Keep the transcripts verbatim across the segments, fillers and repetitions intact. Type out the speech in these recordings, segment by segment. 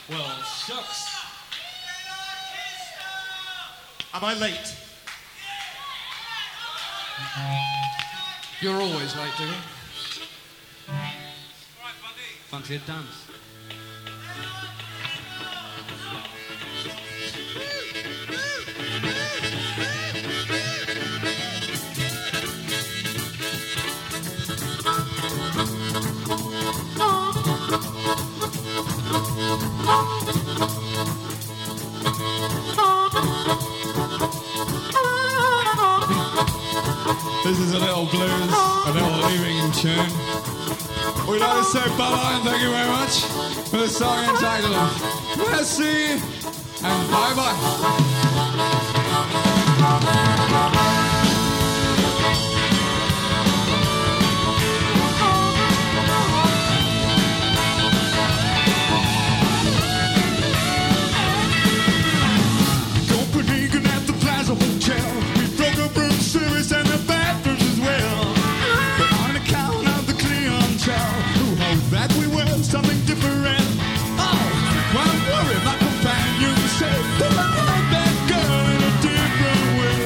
Well, shucks. Am I late? You're always late, Diggy. Fancy a dance? This is a little blues, a little evening tune. We'd like to say bye-bye and thank you very much for the song entitled Merci and Bye-Bye. Copenhagen at the Plaza Hotel. We broke up room service and the bathrooms as well. But on account of the clientele who hoped that we were something different. Oh, well, don't worry, my companion said that I love that girl in a different way.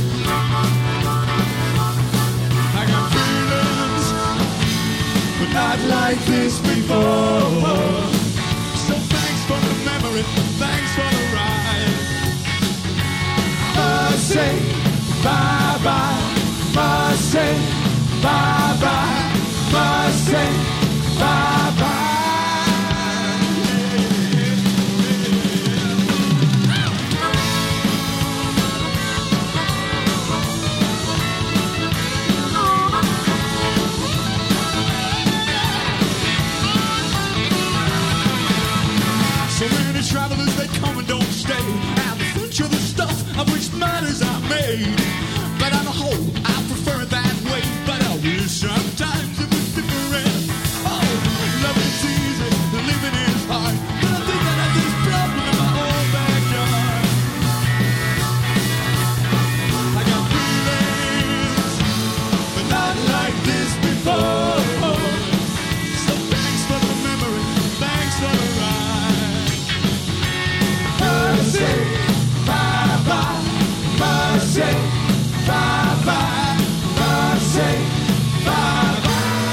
I got feelings, but not like this before. So thanks for the memory, thanks for the ride. Must say bye-bye, must say bye-bye, must say bye-bye. So many travelers, they come and don't stay. And the future, the stuff of which matters are made. But on the whole, I prefer it that way. But I wish sometimes it was different. Oh, love is easy, living is hard. But I think I have this problem in my own backyard. I got feelings, but not like this before. So thanks for the memory, thanks for the ride. Must say bye-bye, must say bye-bye, must say bye-bye.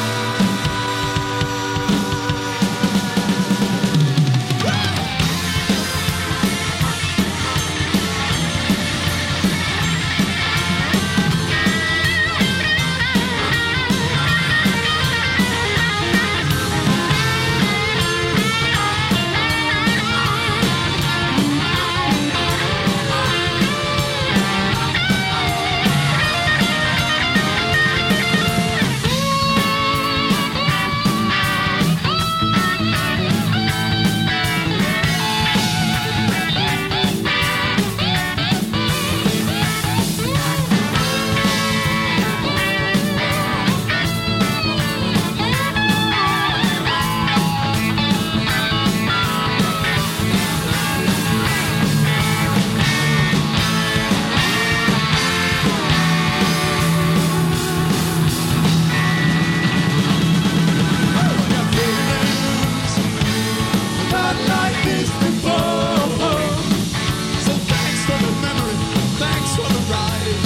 Not like this before. So thanks for the memory, thanks for the ride.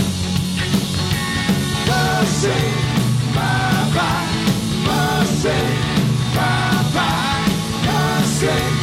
Must say bye-bye, must say bye-bye, must say